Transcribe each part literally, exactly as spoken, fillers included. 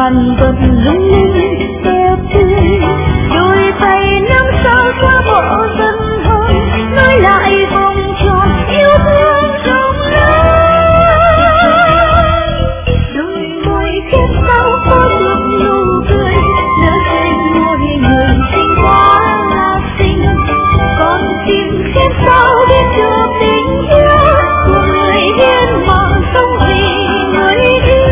ngàn vật lung linh đẹp tươi, đôi tay nắm sao qua bộ dân hồn, nối lại vòng tròn yêu thương trong lớn. Đôi môi khép sao có được nụ cười, nở trên môi người xinh quá là xinh, con tim khép sao biết được tình yêu của người hiến mạng sống vì người yêu.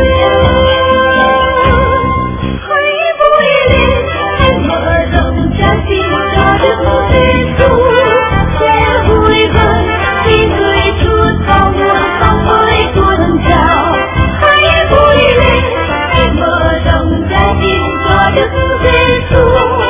Hãy vui lên, hãy mở rộng trái tim cho Đức Giêsu, sẽ vui hơn khi người chút vào mùa sóng mới tuôn trào. Hãy vui lên, hãy mở rộng trái tim cho Đức Giêsu.